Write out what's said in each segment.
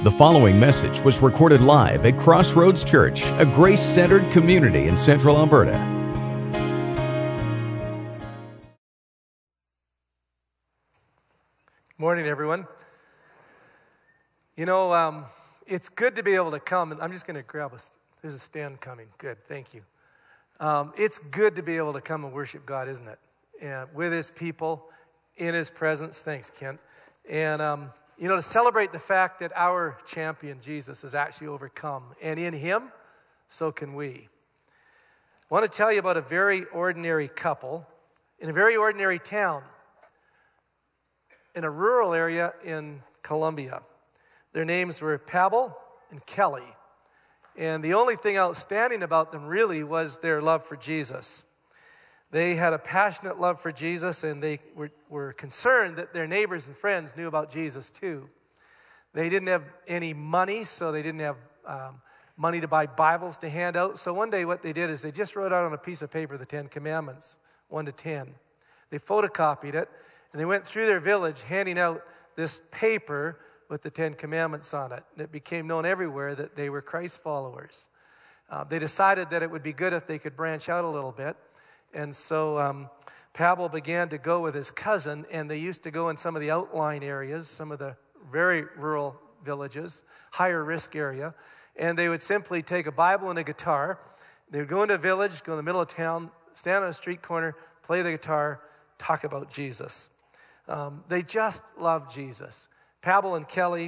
The following message was recorded live at Crossroads Church, a grace-centered community in Central Alberta. Morning, everyone. You know, it's good to be able to come, and I'm just going to grab there's a stand coming. Good, thank you. It's good to be able to come and worship God, isn't it? And with His people, in His presence. Thanks, Kent. And, you know, to celebrate the fact that our champion, Jesus, has actually overcome. And in Him, so can we. I want to tell you about a very ordinary couple in a very ordinary town in a rural area in Colombia. Their names were Pavel and Kelly. And the only thing outstanding about them really was their love for Jesus. They had a passionate love for Jesus, and they were concerned that their neighbors and friends knew about Jesus too. They didn't have any money, so they didn't have money to buy Bibles to hand out. So one day what they did is they just wrote out on a piece of paper the 10 Commandments, 1 to 10. They photocopied it, and they went through their village handing out this paper with the 10 Commandments on it. And it became known everywhere that they were Christ followers. They decided that it would be good if they could branch out a little bit. And so Pavel began to go with his cousin, and they used to go in some of the outlying areas, some of the very rural villages, higher risk area. And they would simply take a Bible and a guitar. They would go into a village, go in the middle of town, stand on a street corner, play the guitar, talk about Jesus. They just loved Jesus. Pavel and Kelly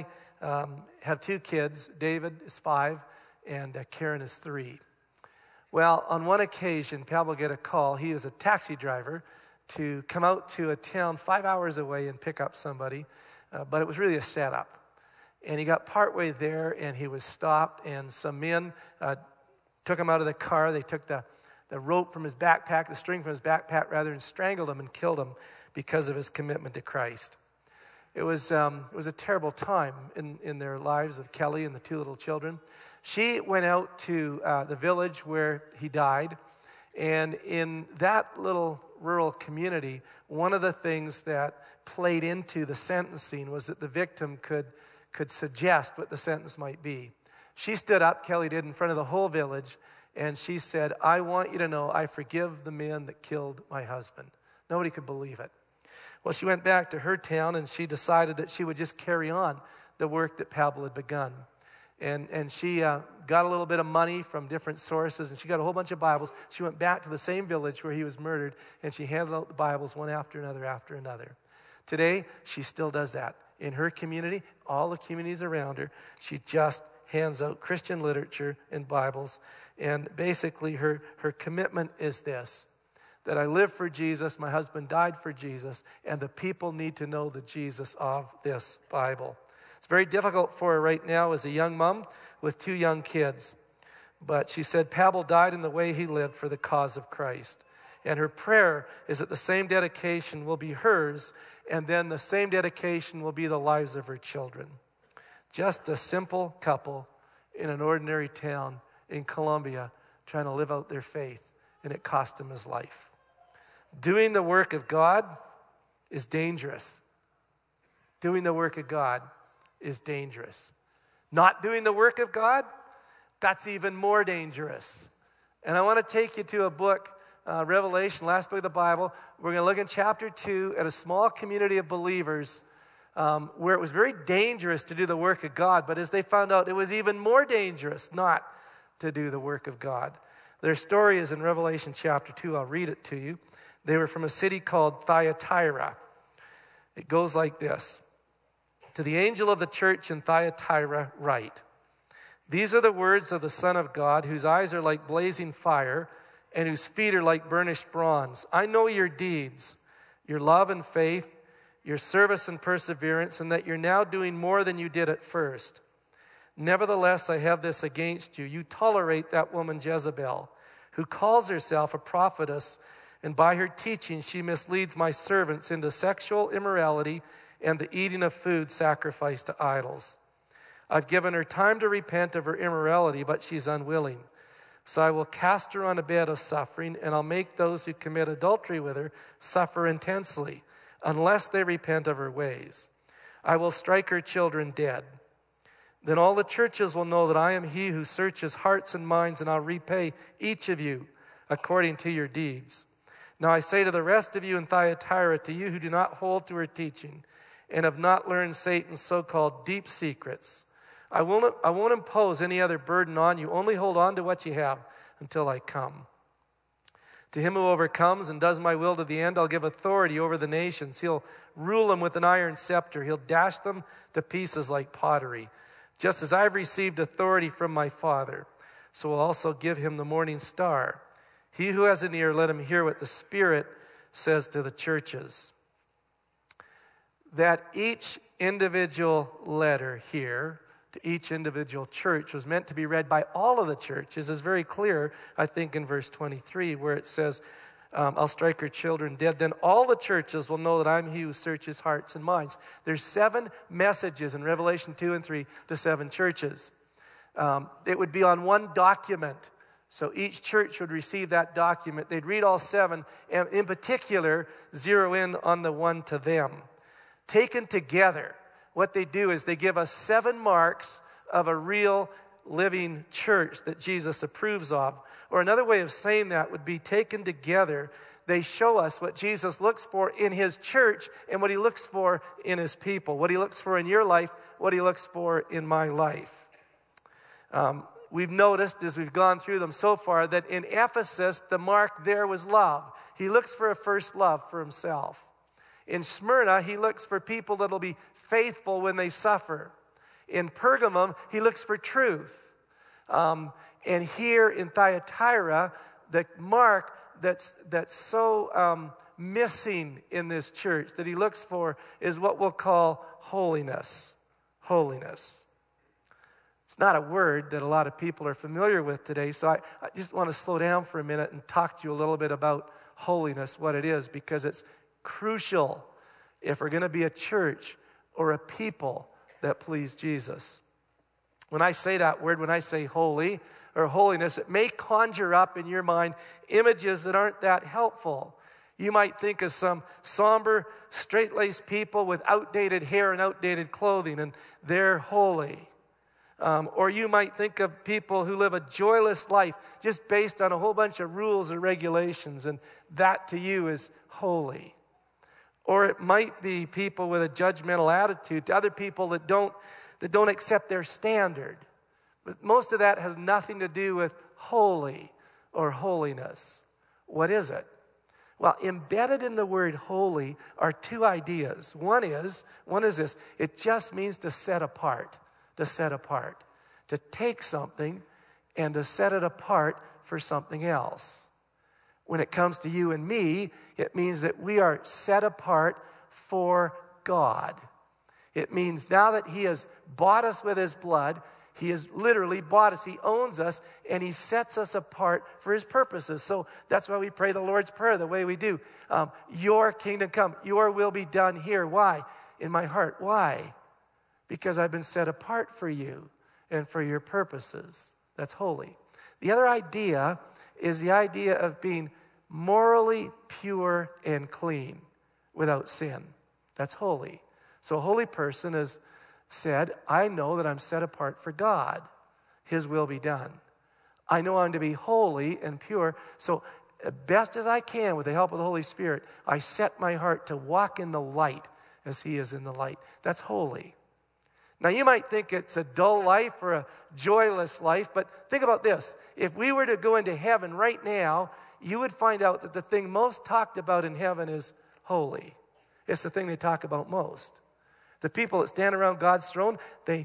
have 2 kids. David is 5, and Karen is 3. Well, on one occasion, Pavel got a call. He was a taxi driver to come out to a town 5 hours away and pick up somebody, but it was really a setup. And he got partway there, and he was stopped, and some men took him out of the car. They took the rope from his backpack, the string from his backpack, rather, and strangled him and killed him because of his commitment to Christ. It was a terrible time in their lives of Kelly and the 2 little children. She went out to the village where he died, and in that little rural community, one of the things that played into the sentencing was that the victim could suggest what the sentence might be. She stood up, Kelly did, in front of the whole village, and she said, "I want you to know I forgive the man that killed my husband." Nobody could believe it. Well, she went back to her town, and she decided that she would just carry on the work that Pavel had begun. And she got a little bit of money from different sources, and she got a whole bunch of Bibles. She went back to the same village where he was murdered, and she handed out the Bibles one after another. Today, she still does that. In her community, all the communities around her, she just hands out Christian literature and Bibles. And basically, her commitment is this: that I live for Jesus, my husband died for Jesus, and the people need to know the Jesus of this Bible. It's very difficult for her right now as a young mom with 2 young kids. But she said Pavel died in the way he lived for the cause of Christ. And her prayer is that the same dedication will be hers, and then the same dedication will be the lives of her children. Just a simple couple in an ordinary town in Colombia trying to live out their faith, and it cost him his life. Doing the work of God is dangerous. Doing the work of God is dangerous. Not doing the work of God, that's even more dangerous. And I want to take you to a book, Revelation, last book of the Bible. We're going to look in chapter 2 at a small community of believers where it was very dangerous to do the work of God, but as they found out, it was even more dangerous not to do the work of God. Their story is in Revelation chapter 2. I'll read it to you. They were from a city called Thyatira. It goes like this. To the angel of the church in Thyatira write, "These are the words of the Son of God, whose eyes are like blazing fire, and whose feet are like burnished bronze. I know your deeds, your love and faith, your service and perseverance, and that you're now doing more than you did at first. Nevertheless, I have this against you. You tolerate that woman Jezebel, who calls herself a prophetess, and by her teaching she misleads my servants into sexual immorality and the eating of food sacrificed to idols. I've given her time to repent of her immorality, but she's unwilling. So I will cast her on a bed of suffering, and I'll make those who commit adultery with her suffer intensely, unless they repent of her ways. I will strike her children dead. Then all the churches will know that I am he who searches hearts and minds, and I'll repay each of you according to your deeds. Now I say to the rest of you in Thyatira, to you who do not hold to her teaching and have not learned Satan's so-called deep secrets, I won't impose any other burden on you. Only hold on to what you have until I come. To him who overcomes and does my will to the end, I'll give authority over the nations. He'll rule them with an iron scepter. He'll dash them to pieces like pottery. Just as I've received authority from my Father, so I'll also give him the morning star. He who has an ear, let him hear what the Spirit says to the churches. That each individual letter here to each individual church was meant to be read by all of the churches is very clear, I think, in verse 23, where it says, I'll strike her children dead. Then all the churches will know that I'm he who searches hearts and minds. There's 7 messages in Revelation 2 and 3 to 7 churches. It would be on one document. So each church would receive that document. They'd read all 7, and in particular, zero in on the one to them. Taken together, what they do is they give us 7 marks of a real living church that Jesus approves of. Or another way of saying that would be taken together. They show us what Jesus looks for in his church and what he looks for in his people. What he looks for in your life, what he looks for in my life. We've noticed as we've gone through them so far that in Ephesus, the mark there was love. He looks for a first love for himself. In Smyrna, he looks for people that will be faithful when they suffer. In Pergamum, he looks for truth. And here in Thyatira, the mark that's so missing in this church that he looks for is what we'll call holiness. Holiness. It's not a word that a lot of people are familiar with today, so I just want to slow down for a minute and talk to you a little bit about holiness, what it is, because it's crucial if we're going to be a church or a people that please Jesus. When I say that word, when I say holy or holiness, it may conjure up in your mind images that aren't that helpful. You might think of some somber, straight-laced people with outdated hair and outdated clothing, and they're holy. Or you might think of people who live a joyless life just based on a whole bunch of rules or regulations, and that to you is holy. Or it might be people with a judgmental attitude to other people that don't accept their standard. But most of that has nothing to do with holy or holiness. What is it? Well, embedded in the word holy are 2 ideas. One is this. It just means to set apart. To set apart. To take something and to set it apart for something else. When it comes to you and me, it means that we are set apart for God. It means now that he has bought us with his blood, he has literally bought us, he owns us, and he sets us apart for his purposes. So that's why we pray the Lord's Prayer the way we do. Your kingdom come, your will be done here. Why? In my heart. Why? Because I've been set apart for you and for your purposes. That's holy. The other idea is the idea of being morally pure and clean without sin. That's holy. So a holy person has said, I know that I'm set apart for God. His will be done. I know I'm to be holy and pure. So best as I can with the help of the Holy Spirit, I set my heart to walk in the light as he is in the light. That's holy. Now, you might think it's a dull life or a joyless life, but think about this. If we were to go into heaven right now, you would find out that the thing most talked about in heaven is holy. It's the thing they talk about most. The people that stand around God's throne, the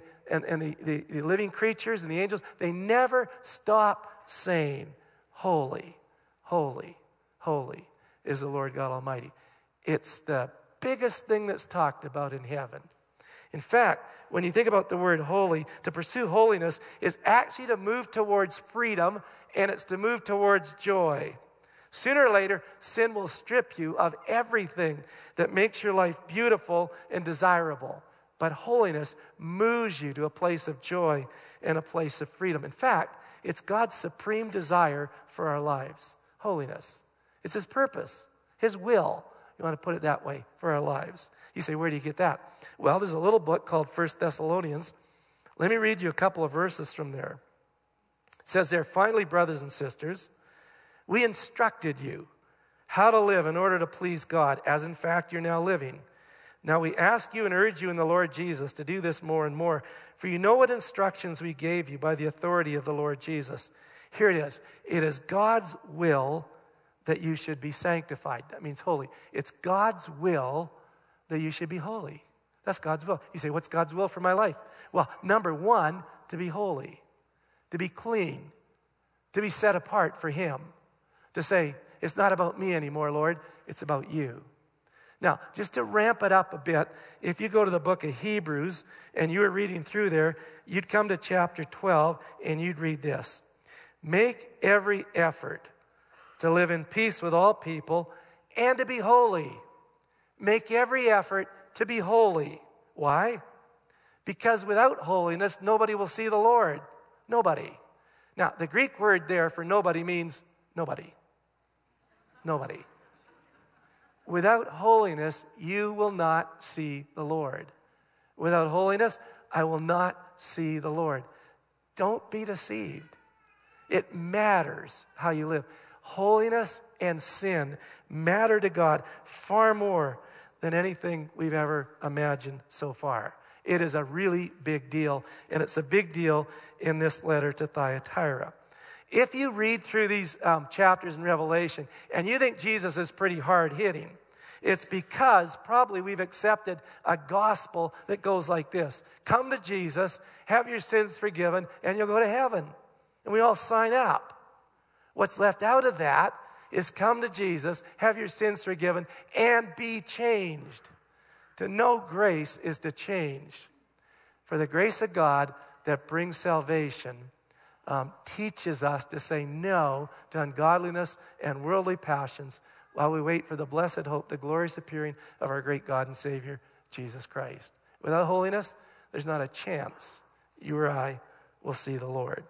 living creatures and the angels, they never stop saying, holy, holy, holy is the Lord God Almighty. It's the biggest thing that's talked about in heaven. In fact, when you think about the word holy, to pursue holiness is actually to move towards freedom, and it's to move towards joy. Sooner or later, sin will strip you of everything that makes your life beautiful and desirable. But holiness moves you to a place of joy and a place of freedom. In fact, it's God's supreme desire for our lives. Holiness. It's his purpose, his will. You want to put it that way, for our lives. You say, where do you get that? Well, there's a little book called 1 Thessalonians. Let me read you a couple of verses from there. It says there, finally, brothers and sisters, we instructed you how to live in order to please God, as in fact you're now living. Now we ask you and urge you in the Lord Jesus to do this more and more, for you know what instructions we gave you by the authority of the Lord Jesus. Here it is. It is God's will that you should be sanctified. That means holy. It's God's will that you should be holy. That's God's will. You say, what's God's will for my life? Well, number one, to be holy, to be clean, to be set apart for Him, to say, it's not about me anymore, Lord, it's about you. Now, just to ramp it up a bit, if you go to the book of Hebrews and you were reading through there, you'd come to chapter 12 and you'd read this. Make every effort to live in peace with all people and to be holy. Make every effort to be holy. Why? Because without holiness, nobody will see the Lord. Nobody. Now, the Greek word there for nobody means nobody. Nobody. Without holiness, you will not see the Lord. Without holiness, I will not see the Lord. Don't be deceived. It matters how you live. Holiness and sin matter to God far more than anything we've ever imagined so far. It is a really big deal, and it's a big deal in this letter to Thyatira. If you read through these chapters in Revelation and you think Jesus is pretty hard-hitting, it's because probably we've accepted a gospel that goes like this. Come to Jesus, have your sins forgiven, and you'll go to heaven. And we all sign up. What's left out of that is come to Jesus, have your sins forgiven, and be changed. To know grace is to change. For the grace of God that brings salvation teaches us to say no to ungodliness and worldly passions while we wait for the blessed hope, the glorious appearing of our great God and Savior, Jesus Christ. Without holiness, there's not a chance you or I will see the Lord.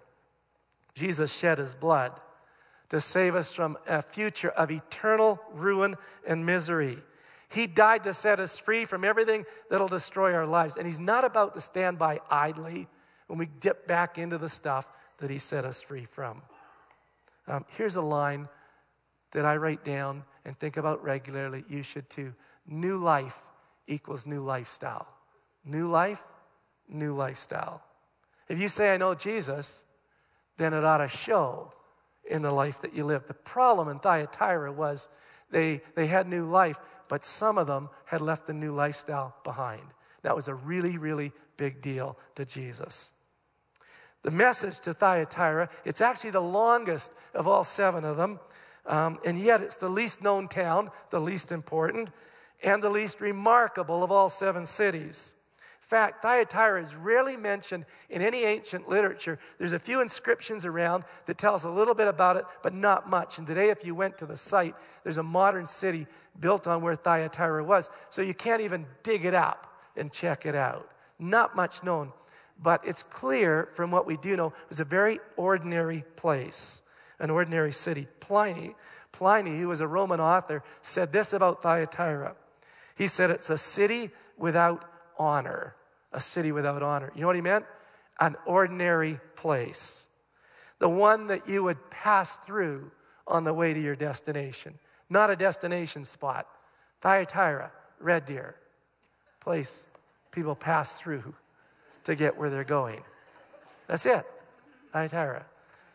Jesus shed His blood to save us from a future of eternal ruin and misery. He died to set us free from everything that'll destroy our lives. And He's not about to stand by idly when we dip back into the stuff that He set us free from. Here's a line that I write down and think about regularly. You should too. New life equals new lifestyle. New life, new lifestyle. If you say, I know Jesus, then it ought to show in the life that you live. The problem in Thyatira was they had new life, but some of them had left the new lifestyle behind. That was a really, really big deal to Jesus. The message to Thyatira, it's actually the longest of all 7 of them, and yet it's the least known town, the least important, and the least remarkable of all 7 cities. In fact, Thyatira is rarely mentioned in any ancient literature. There's a few inscriptions around that tell us a little bit about it, but not much. And today, if you went to the site, there's a modern city built on where Thyatira was. So you can't even dig it up and check it out. Not much known. But it's clear from what we do know, it was a very ordinary place, an ordinary city. Pliny, who was a Roman author, said this about Thyatira. He said it's a city without honor. A city without honor. You know what he meant? An ordinary place. The one that you would pass through on the way to your destination. Not a destination spot. Thyatira, Red Deer. Place people pass through to get where they're going. That's it. Thyatira.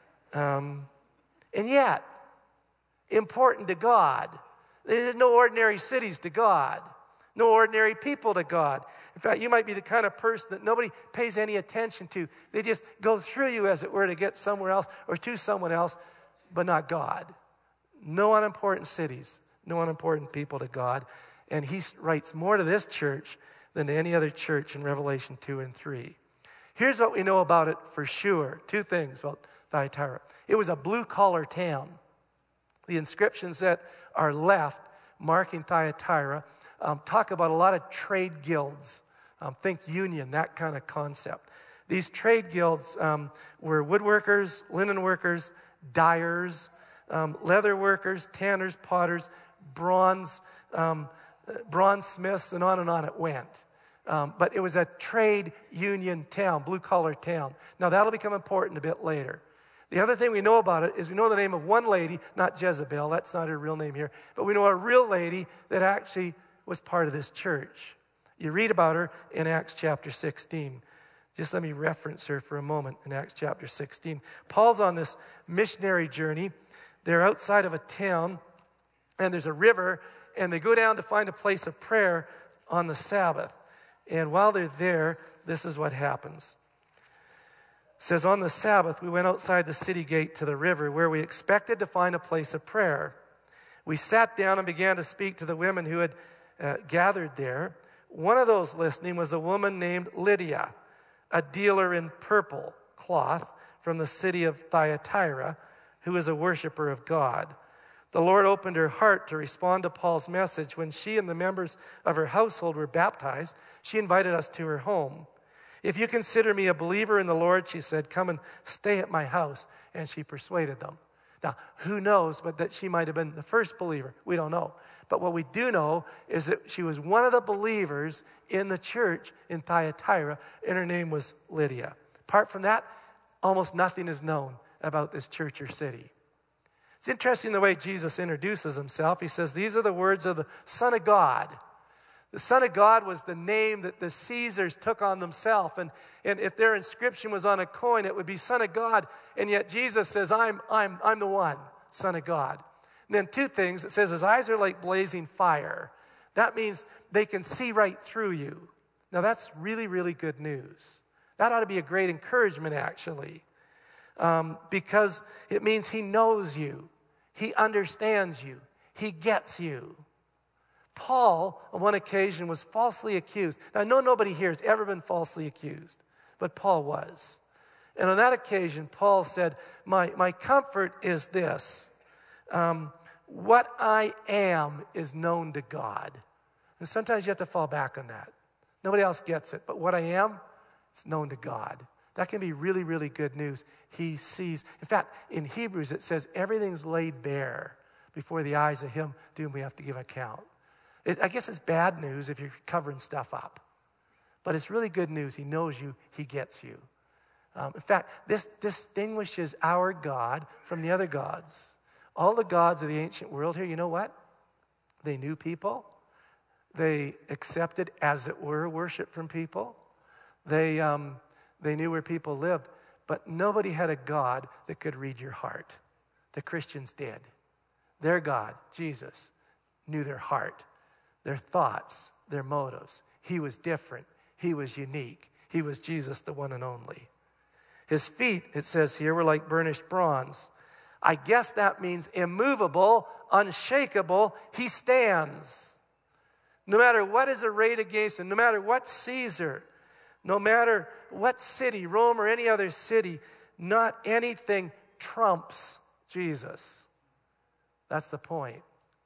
And yet, important to God. There's no ordinary cities to God. No ordinary people to God. In fact, you might be the kind of person that nobody pays any attention to. They just go through you, as it were, to get somewhere else or to someone else, but not God. No unimportant cities, no unimportant people to God. And he writes more to this church than to any other church in Revelation 2 and 3. Here's what we know about it for sure. 2 things about Thyatira. It was a blue-collar town. The inscriptions that are left marking Thyatira talk about a lot of trade guilds. Think union, that kind of concept. These trade guilds were woodworkers, linen workers, dyers, leather workers, tanners, potters, bronze smiths, and on it went. But it was a trade union town, blue-collar town. Now, that'll become important a bit later. The other thing we know about it is we know the name of one lady, not Jezebel, that's not her real name here, but we know a real lady that actually was part of this church. You read about her in Acts chapter 16. Just let me reference her for a moment in Acts chapter 16. Paul's on this missionary journey. They're outside of a town, and there's a river, and they go down to find a place of prayer on the Sabbath. And while they're there, this is what happens. It says, on the Sabbath, we went outside the city gate to the river where we expected to find a place of prayer. We sat down and began to speak to the women who had gathered there. One of those listening was a woman named Lydia, a dealer in purple cloth from the city of Thyatira, who is a worshiper of God. The Lord opened her heart to respond to Paul's message. When she and the members of her household were baptized, she invited us to her home. If you consider me a believer in the Lord, she said, come and stay at my house. And she persuaded them. Now, who knows, but that she might have been the first believer. We don't know. But what we do know is that she was one of the believers in the church in Thyatira, and her name was Lydia. Apart from that, almost nothing is known about this church or city. It's interesting the way Jesus introduces himself. He says, these are the words of the Son of God. The Son of God was the name that the Caesars took on themselves. And if their inscription was on a coin, it would be Son of God. And yet Jesus says, I'm the one, Son of God. And then two things. It says his eyes are like blazing fire. That means they can see right through you. Now that's really, really good news. That ought to be a great encouragement, actually. Because it means he knows you. He understands you. He gets you. Paul, on one occasion, was falsely accused. Now, I know nobody here has ever been falsely accused, but Paul was. And on that occasion, Paul said, my comfort is this. What I am is known to God. And sometimes you have to fall back on that. Nobody else gets it. But what I am, it's known to God. That can be really, really good news. He sees. In fact, in Hebrews, it says everything's laid bare before the eyes of him to whom we have to give account. I guess it's bad news if you're covering stuff up. But it's really good news. He knows you. He gets you. In fact, this distinguishes our God from the other gods. All the gods of the ancient world here, you know what? They knew people. They accepted, as it were, worship from people. They knew where people lived. But nobody had a God that could read your heart. The Christians did. Their God, Jesus, knew their heart, their thoughts, their motives. He was different. He was unique. He was Jesus, the one and only. His feet, it says here, were like burnished bronze. I guess that means immovable, unshakable. He stands. No matter what is arrayed against him, no matter what Caesar, no matter what city, Rome or any other city, not anything trumps Jesus. That's the point.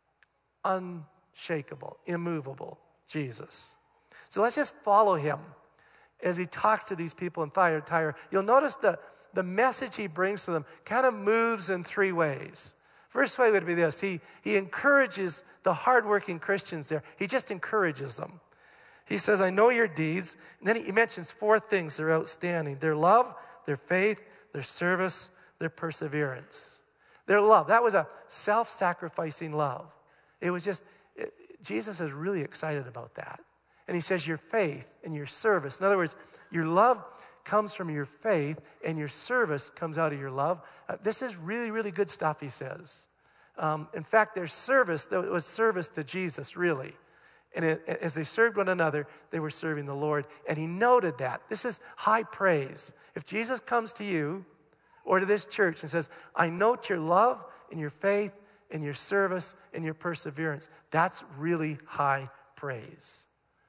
Unshakable, immovable Jesus. So let's just follow him as he talks to these people in Thyatira. You'll notice the message he brings to them kind of moves in three ways. First way would be this. He encourages the hardworking Christians there. He just encourages them. He says, I know your deeds. And then he mentions four things that are outstanding. Their love, their faith, their service, their perseverance. Their love. That was a self-sacrificing love. It was just, Jesus is really excited about that. And he says your faith and your service. In other words, your love comes from your faith and your service comes out of your love. This is really, really good stuff, he says. In fact, their service, it was service to Jesus, really. And as they served one another, they were serving the Lord. And he noted that. This is high praise. If Jesus comes to you or to this church and says, I note your love and your faith and your service and your perseverance, that's really high praise.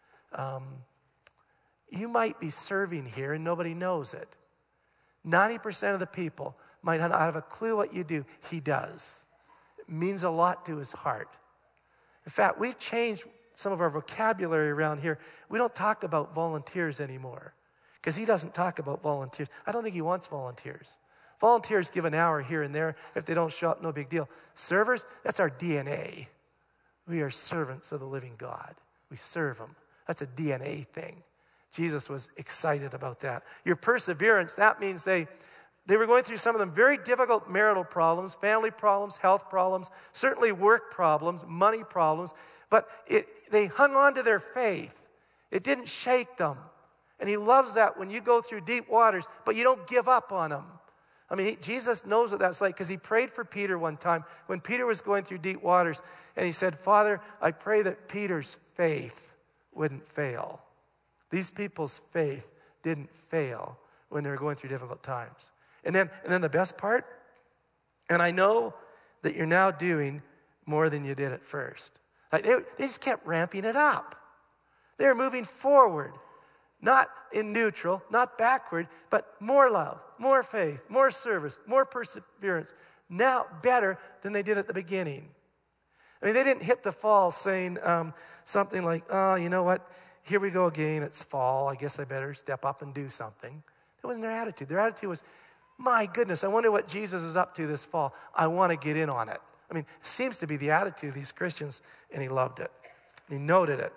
You might be serving here and nobody knows it. 90% of the people might not have a clue what you do. He does. It means a lot to his heart. In fact, we've changed some of our vocabulary around here. We don't talk about volunteers anymore because he doesn't talk about volunteers. I don't think he wants volunteers. Volunteers give an hour here and there. If they don't show up, no big deal. Servers, that's our DNA. We are servants of the living God. We serve him. That's a DNA thing. Jesus was excited about that. Your perseverance, that means they were going through some of them very difficult marital problems, family problems, health problems, certainly work problems, money problems, but they hung on to their faith. It didn't shake them. And he loves that when you go through deep waters, but you don't give up on them. I mean, Jesus knows what that's like because he prayed for Peter one time when Peter was going through deep waters. And he said, Father, I pray that Peter's faith wouldn't fail. These people's faith didn't fail when they were going through difficult times. And then the best part, and I know that you're now doing more than you did at first. Like they just kept ramping it up. They were moving forward. Not in neutral, not backward, but more love, more faith, more service, more perseverance. Now better than they did at the beginning. I mean, they didn't hit the fall saying something like, oh, you know what? Here we go again. It's fall. I guess I better step up and do something. That wasn't their attitude. Their attitude was, my goodness, I wonder what Jesus is up to this fall. I want to get in on it. I mean, it seems to be the attitude of these Christians, and he loved it. He noted it.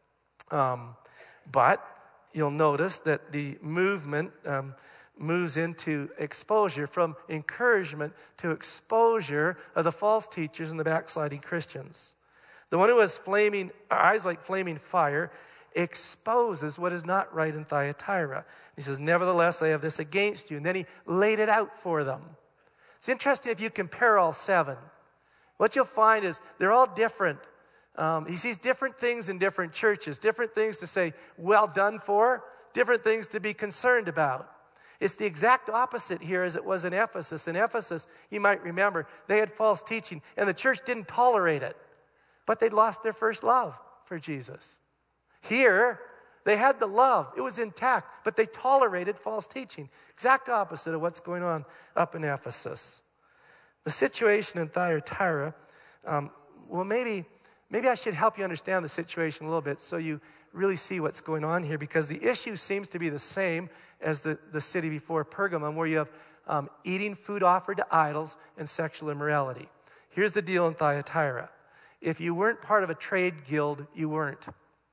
But you'll notice that the movement moves into exposure, from encouragement to exposure of the false teachers and the backsliding Christians. The one who has eyes like flaming fire exposes what is not right in Thyatira. He says, nevertheless, I have this against you. And then he laid it out for them. It's interesting if you compare all 7. What you'll find is they're all different. He sees different things in different churches, different things to say, well done for, different things to be concerned about. It's the exact opposite here as it was in Ephesus. In Ephesus, you might remember, they had false teaching, and the church didn't tolerate it. But they'd lost their first love for Jesus. Here, they had the love. It was intact, but they tolerated false teaching. Exact opposite of what's going on up in Ephesus. The situation in Thyatira, maybe I should help you understand the situation a little bit so you really see what's going on here, because the issue seems to be the same as the city before, Pergamum, where you have eating food offered to idols and sexual immorality. Here's the deal in Thyatira. If you weren't part of a trade guild, you weren't.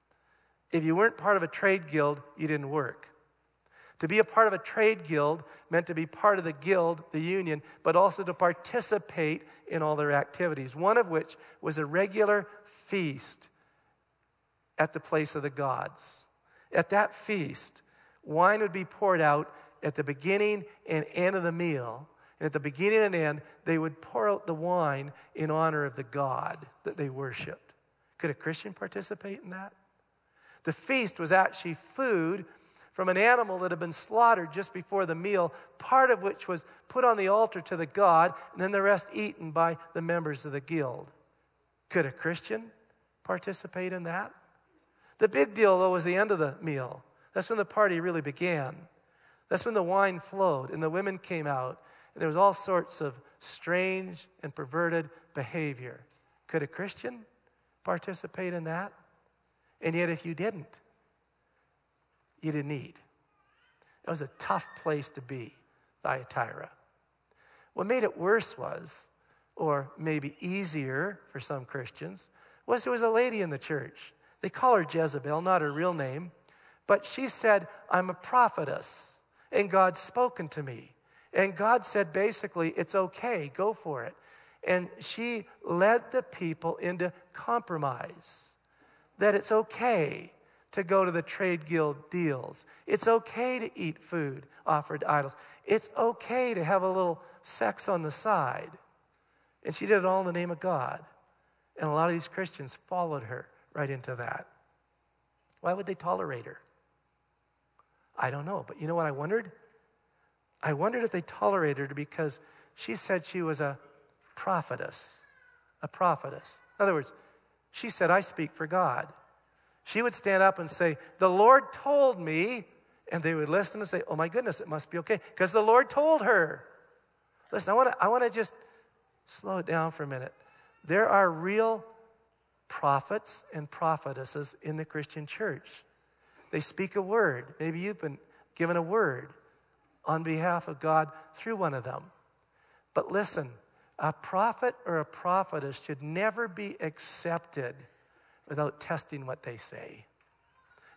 If you weren't part of a trade guild, you didn't work. To be a part of a trade guild meant to be part of the guild, the union, but also to participate in all their activities, one of which was a regular feast at the place of the gods. At that feast, wine would be poured out at the beginning and end of the meal. And at the beginning and end, they would pour out the wine in honor of the God that they worshiped. Could a Christian participate in that? The feast was actually food from an animal that had been slaughtered just before the meal, part of which was put on the altar to the god, and then the rest eaten by the members of the guild. Could a Christian participate in that? The big deal, though, was the end of the meal. That's when the party really began. That's when the wine flowed, and the women came out, and there was all sorts of strange and perverted behavior. Could a Christian participate in that? And yet, if you didn't eat. It was a tough place to be, Thyatira. What made it worse was, or maybe easier for some Christians, was there was a lady in the church. They call her Jezebel, not her real name, but she said, I'm a prophetess, and God's spoken to me. And God said, basically, it's okay, go for it. And she led the people into compromise, that it's okay to go to the trade guild deals. It's okay to eat food offered to idols. It's okay to have a little sex on the side. And she did it all in the name of God. And a lot of these Christians followed her right into that. Why would they tolerate her? I don't know. But you know what I wondered? I wondered if they tolerated her because she said she was a prophetess. A prophetess. In other words, she said, I speak for God. She would stand up and say, the Lord told me, and they would listen and say, oh my goodness, it must be okay, because the Lord told her. Listen, I want to just slow it down for a minute. There are real prophets and prophetesses in the Christian church. They speak a word. Maybe you've been given a word on behalf of God through one of them. But listen, a prophet or a prophetess should never be accepted without testing what they say.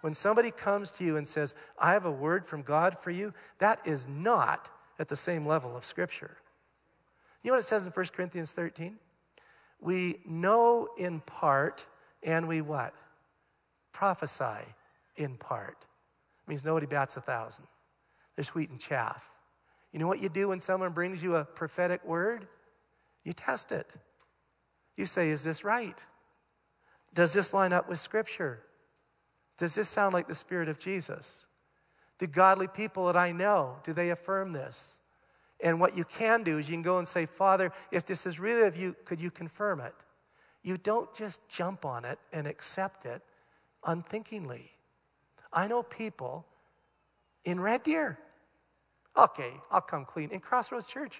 When somebody comes to you and says, I have a word from God for you, that is not at the same level of Scripture. You know what it says in 1 Corinthians 13? We know in part, and we what? Prophesy in part. It means nobody bats 1,000. There's wheat and chaff. You know what you do when someone brings you a prophetic word? You test it. You say, is this right? Does this line up with Scripture? Does this sound like the Spirit of Jesus? Do godly people that I know, do they affirm this? And what you can do is you can go and say, Father, if this is really of you, could you confirm it? You don't just jump on it and accept it unthinkingly. I know people in Red Deer. Okay, I'll come clean. In Crossroads Church.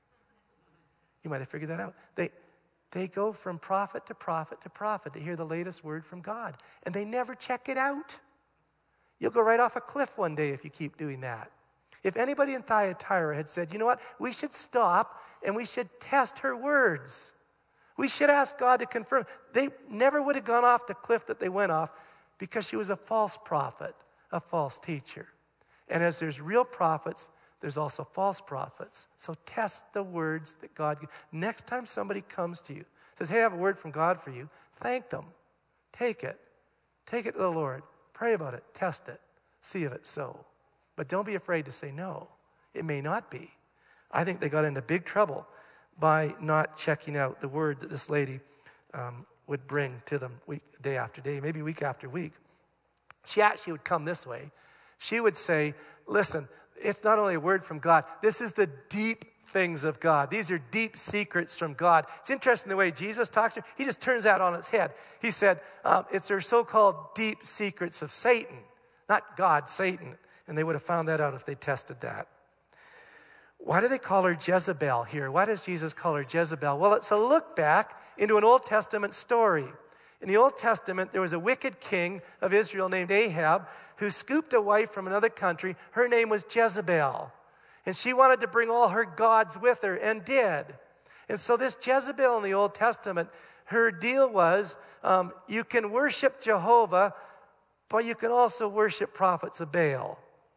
You might have figured that out. They go from prophet to prophet to prophet to hear the latest word from God. And they never check it out. You'll go right off a cliff one day if you keep doing that. If anybody in Thyatira had said, you know what, we should stop and we should test her words. We should ask God to confirm. They never would have gone off the cliff that they went off because she was a false prophet, a false teacher. And as there's real prophets, there's also false prophets. So test the words that God gives. Next time somebody comes to you, says, hey, I have a word from God for you, thank them. Take it. Take it to the Lord. Pray about it. Test it. See if it's so. But don't be afraid to say no. It may not be. I think they got into big trouble by not checking out the word that this lady would bring to them day after day, maybe week after week. She actually would come this way. She would say, listen, it's not only a word from God. This is the deep things of God. These are deep secrets from God. It's interesting the way Jesus talks to her. He just turns that on its head. He said, it's their so-called deep secrets of Satan. Not God, Satan. And they would have found that out if they tested that. Why do they call her Jezebel here? Why does Jesus call her Jezebel? Well, it's a look back into an Old Testament story. In the Old Testament, there was a wicked king of Israel named Ahab who scooped a wife from another country. Her name was Jezebel. And she wanted to bring all her gods with her and did. And so this Jezebel in the Old Testament, her deal was you can worship Jehovah, but you can also worship prophets of Baal.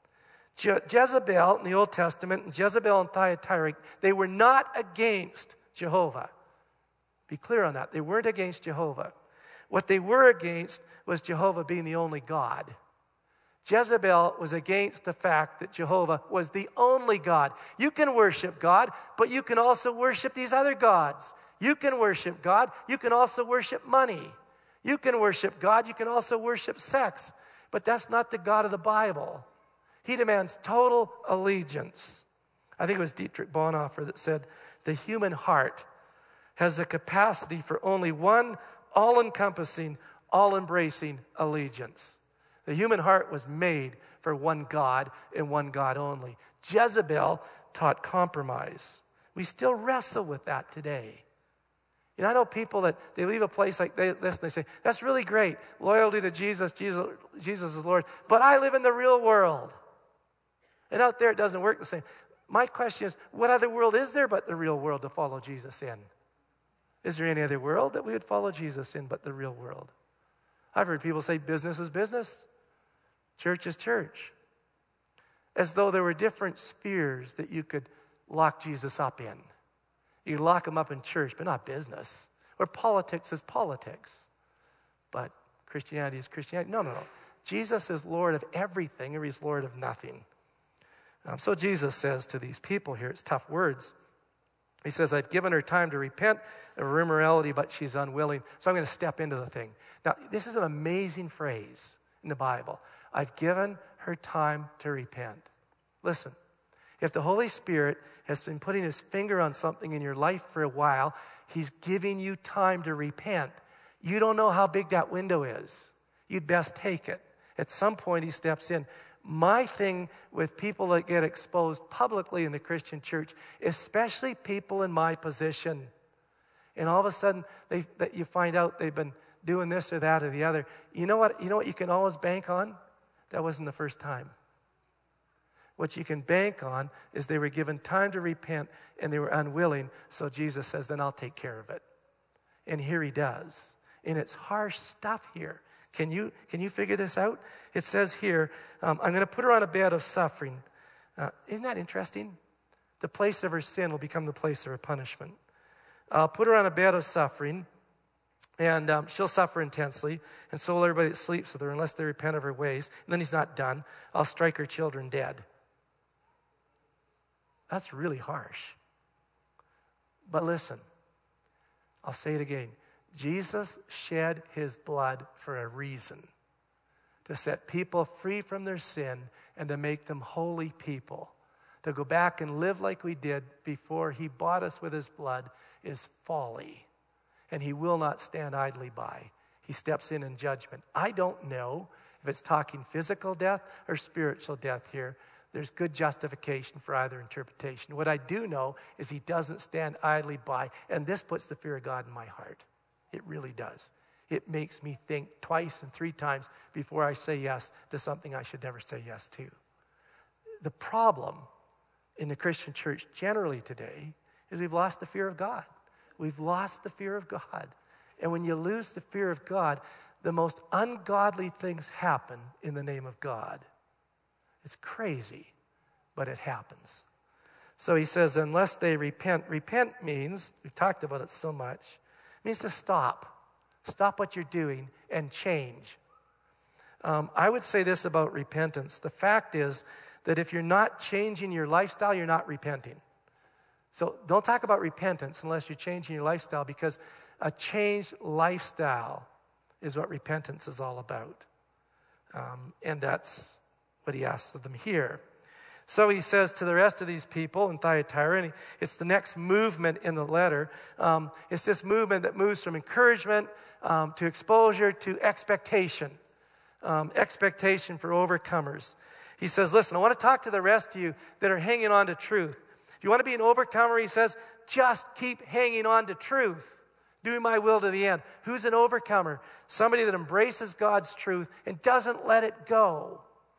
Jezebel in the Old Testament and Jezebel in Thyatira, they were not against Jehovah. Be clear on that. They weren't against Jehovah. What they were against was Jehovah being the only God. Jezebel was against the fact that Jehovah was the only God. You can worship God, but you can also worship these other gods. You can worship God. You can also worship money. You can worship God. You can also worship sex. But that's not the God of the Bible. He demands total allegiance. I think it was Dietrich Bonhoeffer that said, the human heart has the capacity for only one all-encompassing, all-embracing allegiance. The human heart was made for one God and one God only. Jezebel taught compromise. We still wrestle with that today. You know, I know people that they leave a place like this and they say, that's really great, loyalty to Jesus, Jesus is Lord, but I live in the real world. And out there it doesn't work the same. My question is, what other world is there but the real world to follow Jesus in? Is there any other world that we would follow Jesus in but the real world? I've heard people say business is business, church is church. As though there were different spheres that you could lock Jesus up in. You could lock him up in church, but not business. Or politics is politics. But Christianity is Christianity. No. Jesus is Lord of everything, or he's Lord of nothing. So Jesus says to these people here, it's tough words. He says, I've given her time to repent of her immorality, but she's unwilling. So I'm going to step into the thing. Now, this is an amazing phrase in the Bible. I've given her time to repent. Listen, if the Holy Spirit has been putting his finger on something in your life for a while, he's giving you time to repent. You don't know how big that window is. You'd best take it. At some point, he steps in. My thing with people that get exposed publicly in the Christian church, especially people in my position, and all of a sudden that you find out they've been doing this or that or the other, you know what you can always bank on? That wasn't the first time. What you can bank on is they were given time to repent and they were unwilling, so Jesus says, then I'll take care of it. And here he does. And it's harsh stuff here. Can you figure this out? It says here, I'm going to put her on a bed of suffering. Isn't that interesting? The place of her sin will become the place of her punishment. I'll put her on a bed of suffering, and she'll suffer intensely, and so will everybody that sleeps with her, unless they repent of her ways. And then he's not done. I'll strike her children dead. That's really harsh. But listen, I'll say it again. Jesus shed his blood for a reason, to set people free from their sin and to make them holy people. To go back and live like we did before he bought us with his blood is folly, and he will not stand idly by. He steps in judgment. I don't know if it's talking physical death or spiritual death here. There's good justification for either interpretation. What I do know is he doesn't stand idly by, and this puts the fear of God in my heart. It really does. It makes me think twice and 3 times before I say yes to something I should never say yes to. The problem in the Christian church generally today is we've lost the fear of God. We've lost the fear of God. And when you lose the fear of God, the most ungodly things happen in the name of God. It's crazy, but it happens. So he says, unless they repent. Repent means, we've talked about it so much, it means to stop. Stop what you're doing and change. I would say this about repentance. The fact is that if you're not changing your lifestyle, you're not repenting. So don't talk about repentance unless you're changing your lifestyle, because a changed lifestyle is what repentance is all about. And that's what he asks of them here. So he says to the rest of these people in Thyatira, and it's the next movement in the letter. It's this movement that moves from encouragement to exposure to expectation. Expectation for overcomers. He says, listen, I want to talk to the rest of you that are hanging on to truth. If you want to be an overcomer, he says, just keep hanging on to truth. Doing my will to the end. Who's an overcomer? Somebody that embraces God's truth and doesn't let it go.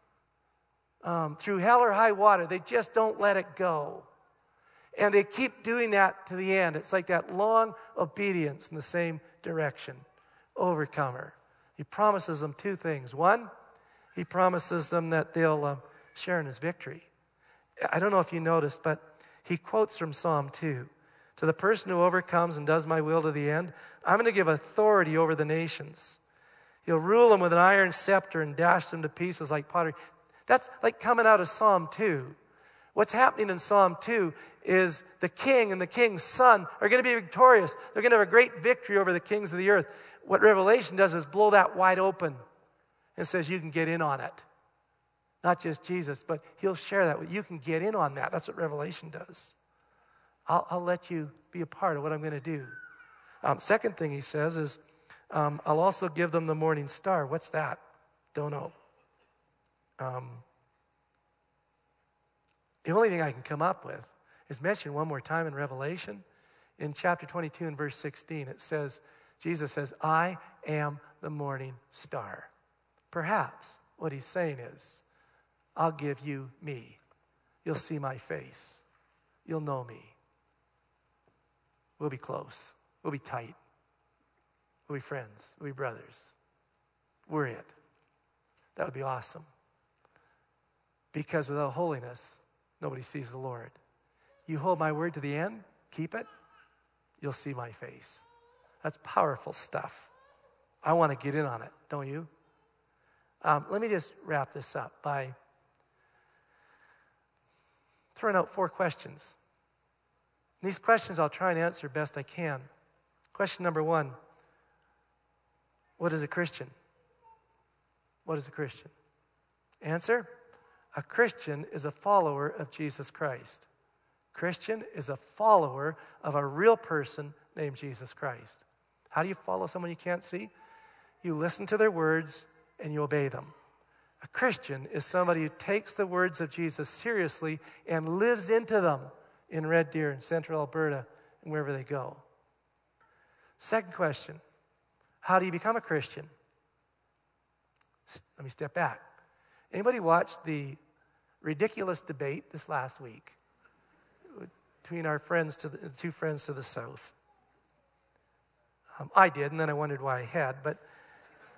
Through hell or high water, they just don't let it go. And they keep doing that to the end. It's like that long obedience in the same direction. Overcomer. He promises them 2 things. One, he promises them that they'll share in his victory. I don't know if you noticed, but he quotes from Psalm 2. To the person who overcomes and does my will to the end, I'm going to give authority over the nations. He'll rule them with an iron scepter and dash them to pieces like pottery. That's like coming out of Psalm 2. What's happening in Psalm 2 is the king and the king's son are going to be victorious. They're going to have a great victory over the kings of the earth. What Revelation does is blow that wide open and says you can get in on it. Not just Jesus, but he'll share that with you. You can get in on that. That's what Revelation does. I'll let you be a part of what I'm going to do. Second thing he says is, I'll also give them the morning star. What's that? Don't know. The only thing I can come up with is mention one more time in Revelation. In chapter 22 and verse 16, it says, Jesus says, I am the morning star. Perhaps what he's saying is, I'll give you me. You'll see my face. You'll know me. We'll be close. We'll be tight. We'll be friends. We'll be brothers. We're it. That would be awesome. Because without holiness, nobody sees the Lord. You hold my word to the end, keep it, you'll see my face. That's powerful stuff. I want to get in on it, don't you? Let me just wrap this up by throwing out 4 questions. These questions I'll try and answer best I can. Question number 1, what is a Christian? What is a Christian? Answer, a Christian is a follower of Jesus Christ. Christian is a follower of a real person named Jesus Christ. How do you follow someone you can't see? You listen to their words and you obey them. A Christian is somebody who takes the words of Jesus seriously and lives into them in Red Deer and Central Alberta and wherever they go. Second question, how do you become a Christian? Let me step back. Anybody watched the ridiculous debate this last week between our friends the 2 friends to the south? I did, and then I wondered why I had, but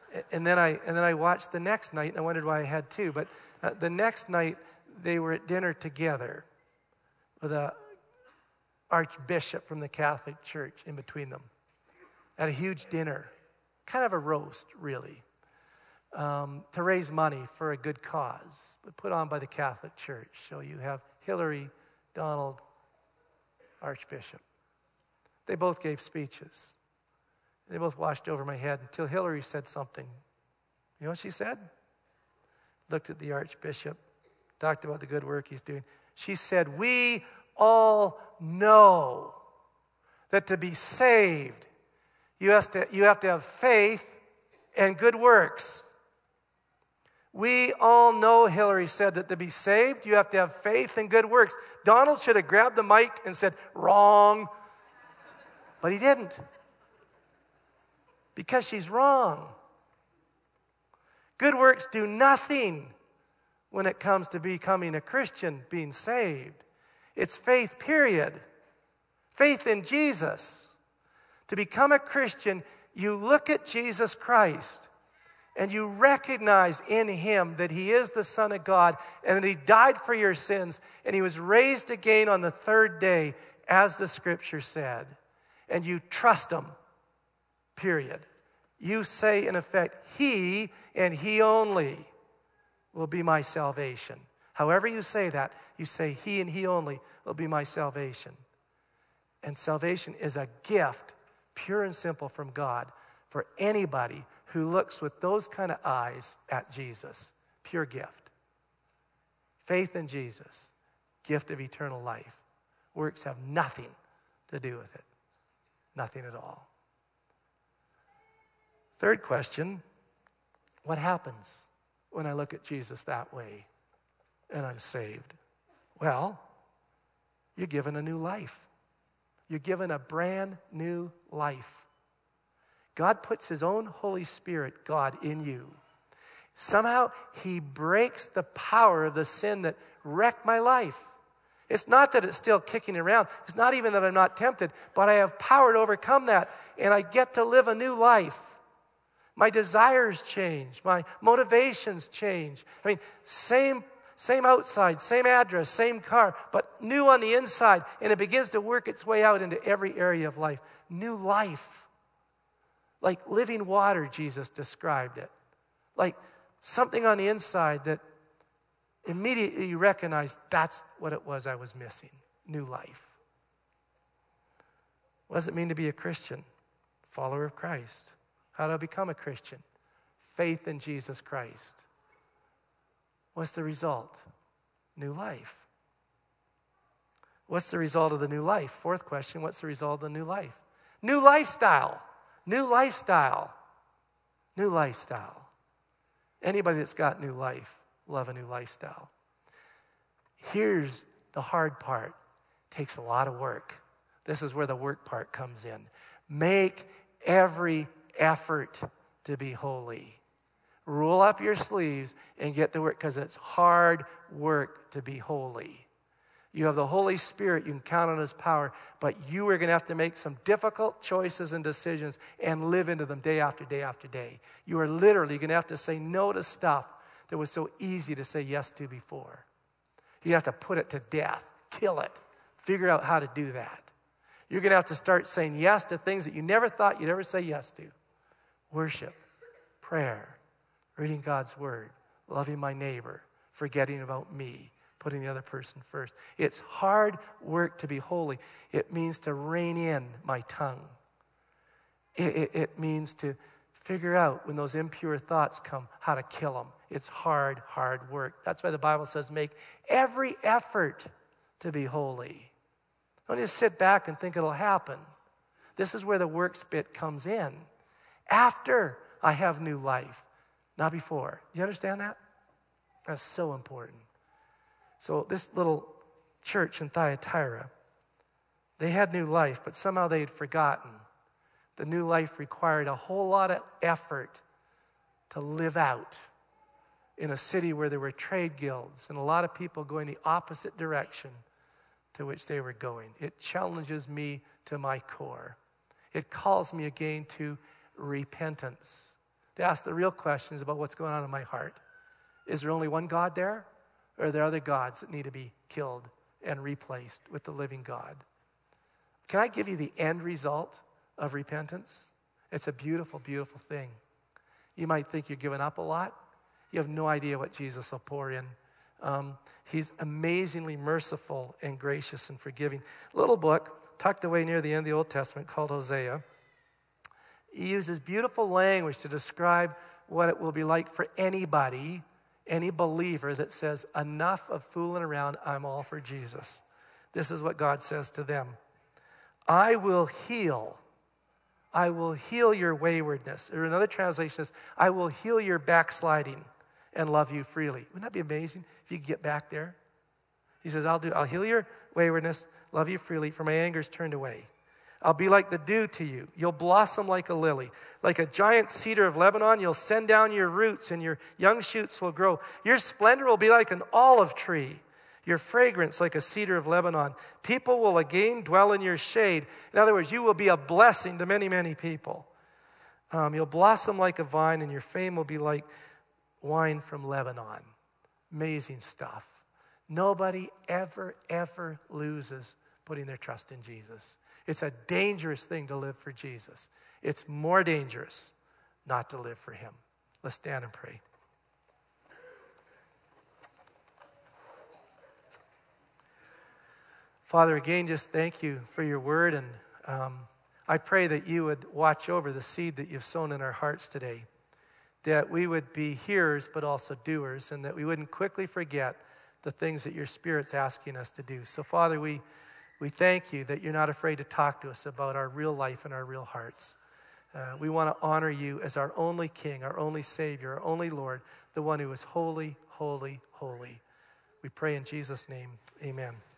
And then I watched the next night, and I wondered why I had two. But the next night, they were at dinner together with a archbishop from the Catholic Church in between them. At a huge dinner, kind of a roast, really, to raise money for a good cause, but put on by the Catholic Church. So you have Hillary, Donald, Archbishop. They both gave speeches. They both watched over my head until Hillary said something. You know what she said? Looked at the Archbishop, talked about the good work he's doing. She said, "We all know that to be saved, you have to have faith and good works." We all know, Hillary said, that to be saved, you have to have faith and good works. Donald should have grabbed the mic and said, "Wrong." But he didn't. Because she's wrong. Good works do nothing when it comes to becoming a Christian, being saved. It's faith, period. Faith in Jesus. To become a Christian, you look at Jesus Christ and you recognize in him that he is the Son of God and that he died for your sins and he was raised again on the third day, as the scripture said. And you trust him, period. You say, in effect, he and he only will be my salvation. However you say that, you say he and he only will be my salvation. And salvation is a gift, pure and simple from God, for anybody who looks with those kind of eyes at Jesus. Pure gift. Faith in Jesus, gift of eternal life. Works have nothing to do with it. Nothing at all. Third question, what happens when I look at Jesus that way and I'm saved? Well, you're given a new life. You're given a brand new life. God puts his own Holy Spirit, God, in you. Somehow he breaks the power of the sin that wrecked my life. It's not that it's still kicking around. It's not even that I'm not tempted, but I have power to overcome that, and I get to live a new life. My desires change. My motivations change. I mean, same outside, same address, same car, but new on the inside, and it begins to work its way out into every area of life. New life. Like living water, Jesus described it. Like something on the inside that immediately you recognize that's what it was I was missing. New life. What does it mean to be a Christian? Follower of Christ. How do I become a Christian? Faith in Jesus Christ. What's the result? New life. What's the result of the new life? Fourth question, what's the result of the new life? New lifestyle. New lifestyle. New lifestyle. Anybody that's got new life, love a new lifestyle. Here's the hard part. It takes a lot of work. This is where the work part comes in. Make every effort to be holy. Roll up your sleeves and get to work, because it's hard work to be holy. You have the Holy Spirit, you can count on his power, but you are going to have to make some difficult choices and decisions and live into them day after day after day. You are literally going to have to say no to stuff that was so easy to say yes to before. You have to put it to death, kill it, figure out how to do that. You're going to have to start saying yes to things that you never thought you'd ever say yes to. Worship, prayer, reading God's word, loving my neighbor, forgetting about me, putting the other person first. It's hard work to be holy. It means to rein in my tongue. It means to figure out when those impure thoughts come, how to kill them. It's hard work. That's why the Bible says make every effort to be holy. Don't just sit back and think it'll happen. This is where the works bit comes in. After I have new life, not before. You understand that? That's so important. So this little church in Thyatira, they had new life, but somehow they had forgotten. The new life required a whole lot of effort to live out in a city where there were trade guilds and a lot of people going the opposite direction to which they were going. It challenges me to my core. It calls me again to repentance. to ask the real questions about what's going on in my heart. Is there only one God there? Or are there other gods that need to be killed and replaced with the living God? Can I give you the end result of repentance? It's a beautiful, beautiful thing. You might think you're giving up a lot. You have no idea what Jesus will pour in. He's amazingly merciful and gracious and forgiving. Little book tucked away near the end of the Old Testament called Hosea. He uses beautiful language to describe what it will be like for anybody, any believer that says, enough of fooling around, I'm all for Jesus. This is what God says to them. I will heal your waywardness. Or another translation is, I will heal your backsliding and love you freely. Wouldn't that be amazing if you could get back there? He says, I'll heal your waywardness, love you freely, for my anger's turned away. I'll be like the dew to you. You'll blossom like a lily. Like a giant cedar of Lebanon, you'll send down your roots and your young shoots will grow. Your splendor will be like an olive tree. Your fragrance like a cedar of Lebanon. People will again dwell in your shade. In other words, you will be a blessing to many, many people. You'll blossom like a vine and your fame will be like wine from Lebanon. Amazing stuff. Nobody ever, ever loses putting their trust in Jesus. It's a dangerous thing to live for Jesus. It's more dangerous not to live for him. Let's stand and pray. Father, again, just thank you for your word. And I pray that you would watch over the seed that you've sown in our hearts today. That we would be hearers, but also doers. And that we wouldn't quickly forget the things that your Spirit's asking us to do. So, Father, we thank you that you're not afraid to talk to us about our real life and our real hearts. We want to honor you as our only King, our only Savior, our only Lord, the one who is holy, holy, holy. We pray in Jesus' name, amen.